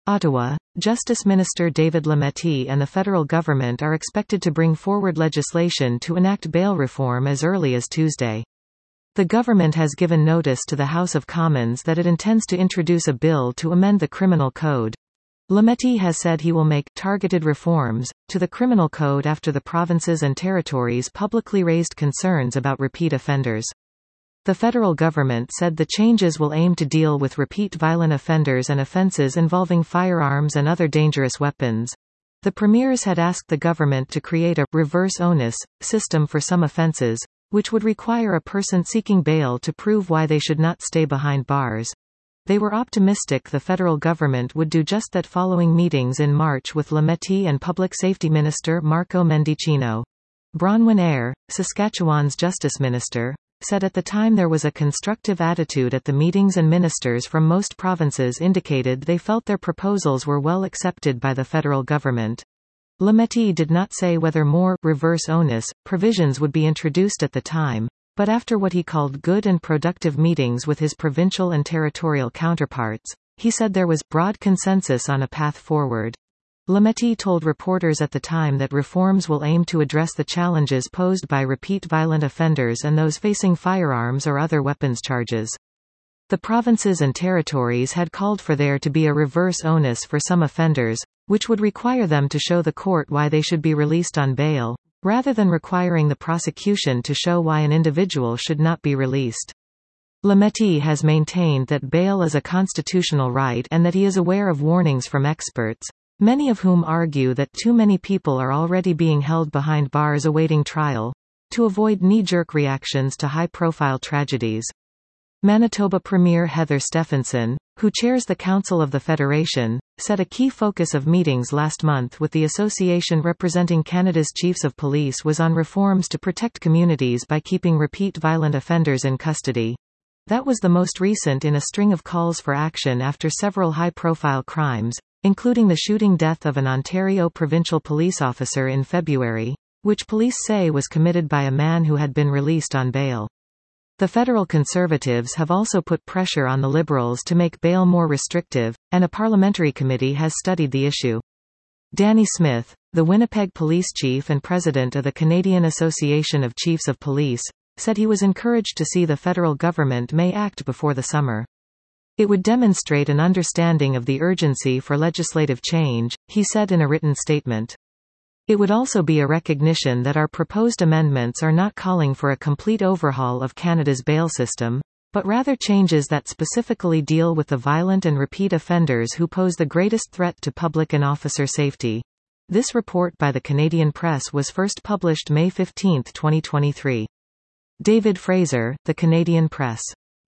Ottawa, Justice Minister David Lametti and the federal government are expected to bring forward legislation to enact bail reform as early as Tuesday. The government has given notice to the House of Commons that it intends to introduce a bill to amend the criminal code. Lametti has said he will make targeted reforms to the criminal code after the provinces and territories publicly raised concerns about repeat offenders. The federal government said the changes will aim to deal with repeat violent offenders and offences involving firearms and other dangerous weapons. The premiers had asked the government to create a reverse onus system for some offences, which would require a person seeking bail to prove why they should not stay behind bars. They were optimistic the federal government would do just that following meetings in March with Lametti and Public Safety Minister Marco Mendicino. Bronwyn Eyre, Saskatchewan's Justice Minister, said at the time there was a constructive attitude at the meetings and ministers from most provinces indicated they felt their proposals were well accepted by the federal government. Lametti did not say whether more reverse onus provisions would be introduced at the time, but after what he called good and productive meetings with his provincial and territorial counterparts, he said there was broad consensus on a path forward. Lametti told reporters at the time that reforms will aim to address the challenges posed by repeat violent offenders and those facing firearms or other weapons charges. The provinces and territories had called for there to be a reverse onus for some offenders, which would require them to show the court why they should be released on bail, rather than requiring the prosecution to show why an individual should not be released. Lametti has maintained that bail is a constitutional right and that he is aware of warnings from experts, many of whom argue that too many people are already being held behind bars awaiting trial, to avoid knee-jerk reactions to high-profile tragedies. Manitoba Premier Heather Stefanson, who chairs the Council of the Federation, said a key focus of meetings last month with the association representing Canada's chiefs of police was on reforms to protect communities by keeping repeat violent offenders in custody. That was the most recent in a string of calls for action after several high-profile crimes, including the shooting death of an Ontario provincial police officer in February, which police say was committed by a man who had been released on bail. The federal Conservatives have also put pressure on the Liberals to make bail more restrictive, and a parliamentary committee has studied the issue. Danny Smith, the Winnipeg police chief and president of the Canadian Association of Chiefs of Police, said he was encouraged to see the federal government may act before the summer. It would demonstrate an understanding of the urgency for legislative change, he said in a written statement. It would also be a recognition that our proposed amendments are not calling for a complete overhaul of Canada's bail system, but rather changes that specifically deal with the violent and repeat offenders who pose the greatest threat to public and officer safety. This report by the Canadian Press was first published May 15, 2023. David Fraser, The Canadian Press.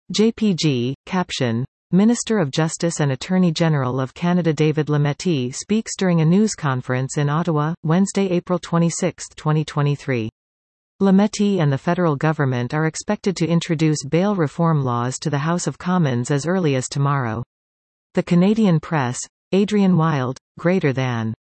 JPG, caption, Minister of Justice and Attorney General of Canada David Lametti speaks during a news conference in Ottawa, Wednesday, April 26, 2023. Lametti and the federal government are expected to introduce bail reform laws to the House of Commons as early as tomorrow. The Canadian Press, Adrian Wild, greater than